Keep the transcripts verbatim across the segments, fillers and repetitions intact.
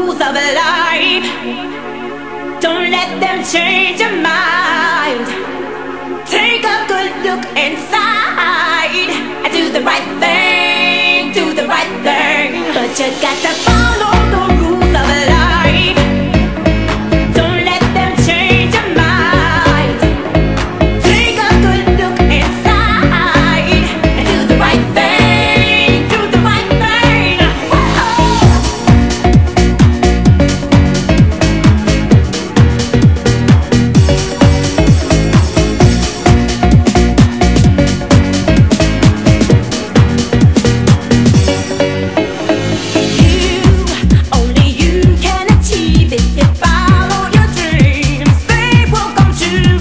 rules of life. Don't let them change your mind. Take a good look inside and do the right thing, do the right thing. But you got to follow the rules of life. Don't let them change your mind. Take a good look inside and do the right thing, do the right thing. Whoa. Only you can achieve it. If follow your dreams, they will come true.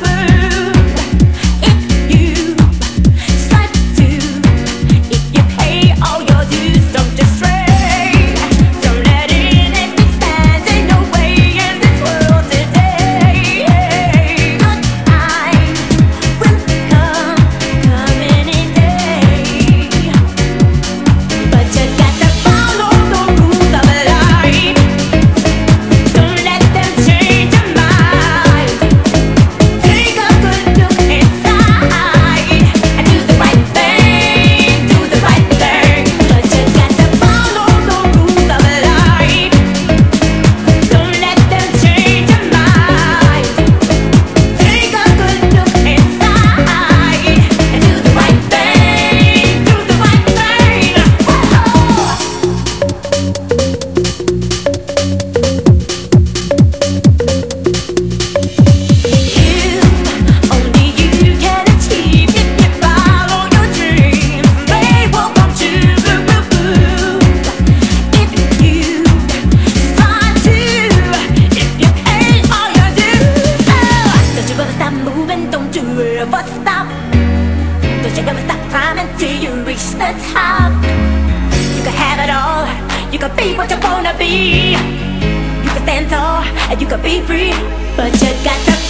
If you strive to, if you pay all your dues, don't just stray. Don't let anything stand in your way in this world today. Good time will come, come any day. But you got to follow the rules of life. Don't let them change your mind. Take a good look inside and do the right thing, do the right thing. But you got to follow the rules of life. Don't let them change your mind. Take a good look inside and do the right thing, do the right thing. Whoa. You, only you can achieve if you follow your dreams. They will come true. If you strive to, if you pay all your dues. Oh, don't you ever stop moving, don't you ever stop. Don't you ever stop climbing till you reach the top. You can have it all, you can be what you wanna be. You can stand tall and you can be free, but you got to